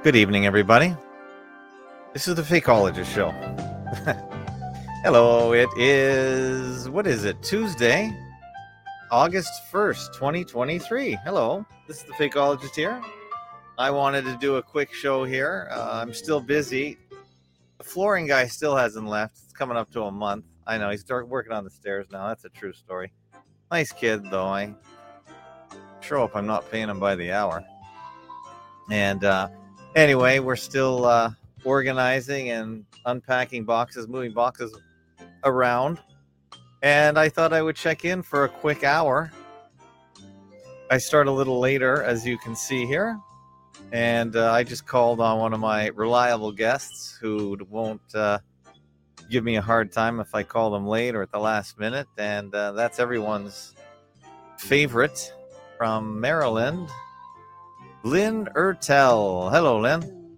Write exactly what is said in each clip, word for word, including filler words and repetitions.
Good evening, everybody. This is the Fakeologist Show. Hello, it is, what is it, Tuesday, August first, twenty twenty-three. Hello, this is the Fakeologist here. I wanted to do a quick show here. Uh, I'm still busy. The flooring guy still hasn't left. It's coming up to a month. I know, he's start working on the stairs now. That's a true story. Nice kid, though. I sure hope I'm not paying him by the hour. And uh, anyway, we're still uh, organizing and unpacking boxes, moving boxes around. And I thought I would check in for a quick hour. I start a little later, as you can see here. And uh, I just called on one of my reliable guests who won't uh, give me a hard time if I call them late or at the last minute. And uh, that's everyone's favorite from Maryland, Lynn Ertel. Hello, Lynn.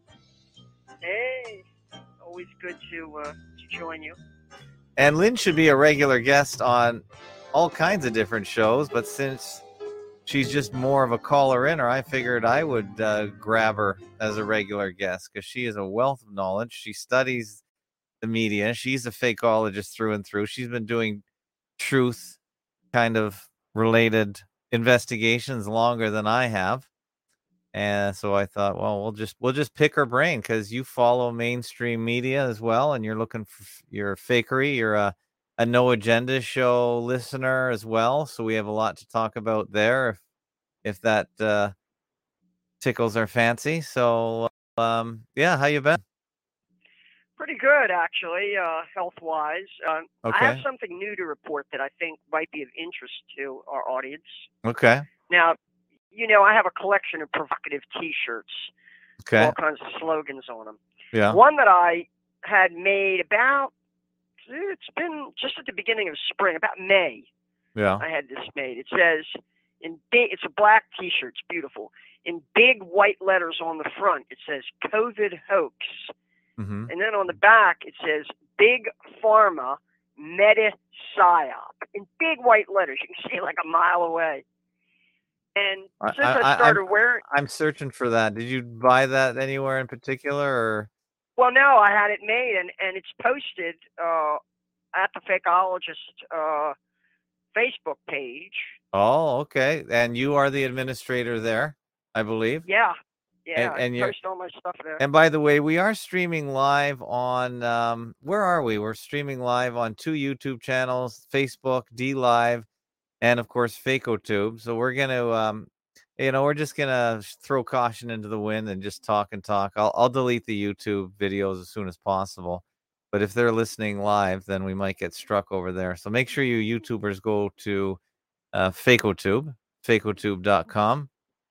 Hey, always good to uh, to join you. And Lynn should be a regular guest on all kinds of different shows, but since she's just more of a caller-inner, I figured I would uh, grab her as a regular guest because she is a wealth of knowledge. She studies the media. She's a fakeologist through and through. She's been doing truth kind of related investigations longer than I have. And so I thought, well, we'll just we'll just pick her brain because you follow mainstream media as well, and you're looking for your fakery. You're a, a no agenda show listener as well, so we have a lot to talk about there. If if that uh, tickles our fancy. So um, yeah, how you been? Pretty good, actually, uh, health-wise. Uh, Okay. I have something new to report that I think might be of interest to our audience. Okay. Now, you know, I have a collection of provocative T-shirts, Okay. all kinds of slogans on them. Yeah. One that I had made about, it's been just at the beginning of spring, about May. Yeah. I had this made. It says, in big, it's a black T-shirt, it's beautiful. In big white letters on the front, it says COVID hoax. Mm-hmm. And then on the back, it says Big Pharma Meta Psyop. In big white letters. You can see it like a mile away. And since I, I started I'm, wearing... I'm searching for that. Did you buy that anywhere in particular? Or? Well, no, I had it made, and, and it's posted uh, at the Fakeologist uh, Facebook page. Oh, okay. And you are the administrator there, I believe. Yeah. Yeah, and, and I post all my stuff there. And by the way, we are streaming live on, um, where are we? We're streaming live on two YouTube channels, Facebook, D Live, and of course, FakeoTube. So we're going to, um, you know, we're just going to throw caution into the wind and just talk and talk. I'll, I'll delete the YouTube videos as soon as possible. But if they're listening live, then we might get struck over there. So make sure you YouTubers go to uh, FakeoTube, fakeotube dot com.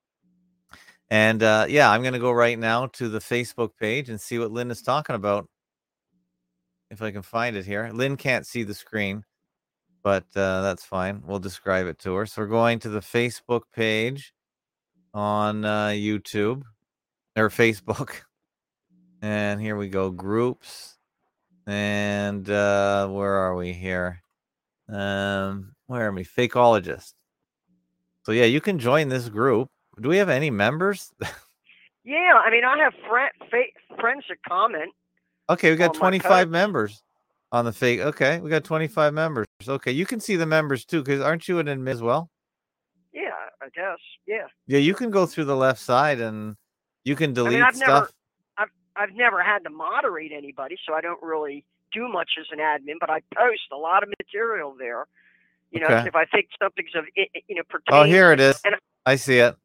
And uh, yeah, I'm going to go right now to the Facebook page and see what Lynn is talking about. If I can find it here. Lynn can't see the screen, but uh, that's fine. We'll describe it to her. So we're going to the Facebook page on uh, YouTube or Facebook. And here we go. Groups. And uh, where are we here? Um, where are we? Fakeologist. So yeah, you can join this group. Do we have any members? Yeah, I mean, I have friend, fa- friends that comment. Okay, we got twenty-five members on the fake. Okay, we got twenty-five members. Okay, you can see the members too, because aren't you an admin as well? Yeah, I guess. Yeah. Yeah, you can go through the left side and you can delete I mean, I've stuff. Never, I've I've never had to moderate anybody, so I don't really do much as an admin. But I post a lot of material there. You know, Okay. if I think something's of you know pertains. Oh, here it is. And I see it.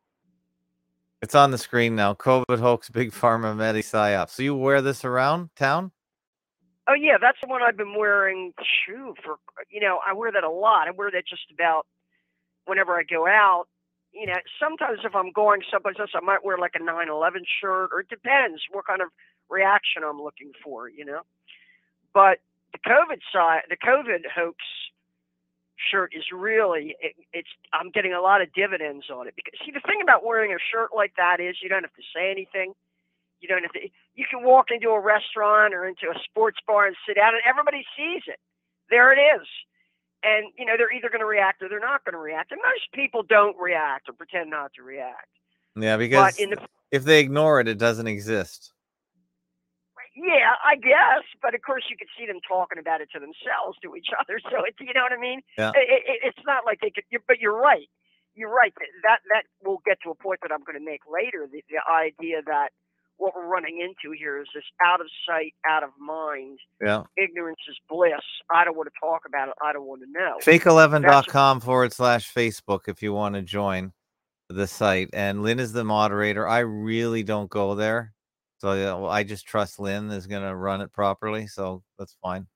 It's on the screen now. COVID hoax, Big Pharma, Meta Psyop. So you wear this around town? Oh yeah, that's the one I've been wearing. Shoo, for you know, I wear that a lot. I wear that just about whenever I go out. You know, sometimes if I'm going someplace else, I might wear like a nine eleven shirt, or it depends what kind of reaction I'm looking for. You know, but the COVID side, the COVID hoax shirt is really it, it's I'm getting a lot of dividends on it, because see, the thing about wearing a shirt like that is you don't have to say anything. You don't have to, you can walk into a restaurant or into a sports bar and sit down and everybody sees it. There it is. And you know, they're either going to react or they're not going to react, and most people don't react or pretend not to react. Yeah, because but in the, if they ignore it, it doesn't exist. Yeah, I guess, but of course you could see them talking about it to themselves, to each other. So it's, you know what I mean? Yeah. It, it, it's not like they could. But you're right. You're right. That that will get to a point that I'm going to make later. The, the idea that what we're running into here is this out of sight, out of mind. Yeah. Ignorance is bliss. I don't want to talk about it. I don't want to know. fake eleven dot com forward slash Facebook if you want to join the site. And Lynn is the moderator. I really don't go there. So yeah, well, I just trust Lynn is going to run it properly. So that's fine.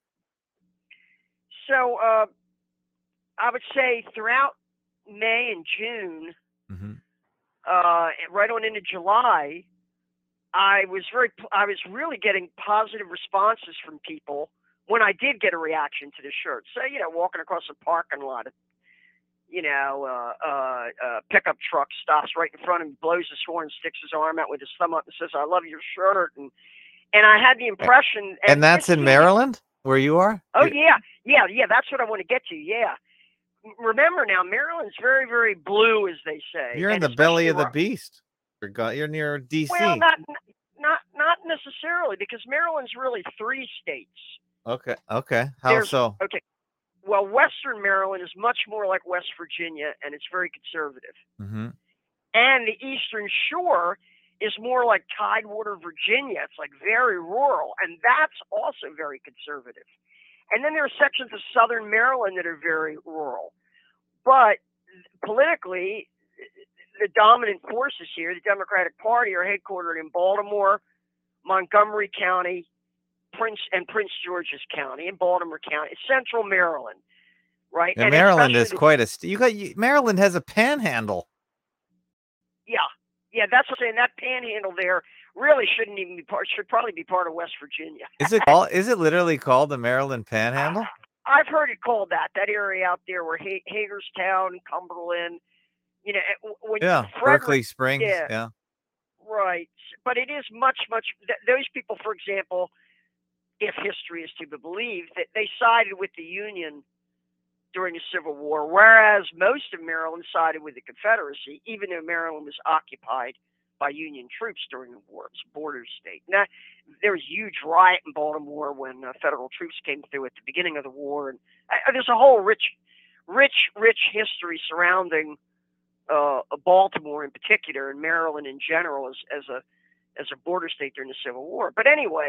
So uh, I would say throughout May and June, mm-hmm. uh, right on into July, I was very, I was really getting positive responses from people when I did get a reaction to the shirt. So, you know, walking across the parking lot, you know, uh, uh, uh, pickup truck stops right in front of him, blows his horn, sticks his arm out with his thumb up and says, "I love your shirt." And, and I had the impression. And, and that's in Maryland where you are? Oh, yeah. Yeah. Yeah. That's what I want to get to. Yeah. Remember now, Maryland's very, very blue, as they say. You're in the belly of the beast. You're, you're near D C. Well, not, not, not necessarily, because Maryland's really three states. Okay. Okay. How There's, so? Okay. Well, Western Maryland is much more like West Virginia, and it's very conservative. Mm-hmm. And the Eastern Shore is more like Tidewater, Virginia. It's like very rural, and that's also very conservative. And then there are sections of Southern Maryland that are very rural. But politically, the dominant forces here, the Democratic Party, are headquartered in Baltimore, Montgomery County, Prince and Prince George's County, and Baltimore County, Central Maryland, right? And, and Maryland is the, quite a. St- you got you, Maryland has a panhandle. Yeah, yeah, that's what I'm saying. That panhandle there really shouldn't even be part. Should probably be part of West Virginia. Is it called? Is it literally called the Maryland Panhandle? I've heard it called that. That area out there where ha- Hagerstown, Cumberland, you know, when yeah, Frederick, Berkeley Springs, yeah. yeah, right. But it is much, much. Th- those people, for example, if history is to be believed, that they sided with the Union during the Civil War, whereas most of Maryland sided with the Confederacy, even though Maryland was occupied by Union troops during the war. It's a border state. Now, there was a huge riot in Baltimore when uh, federal troops came through at the beginning of the war, and uh, there's a whole rich, rich, rich history surrounding uh, Baltimore in particular, and Maryland in general as, as a as a border state during the Civil War. But anyway.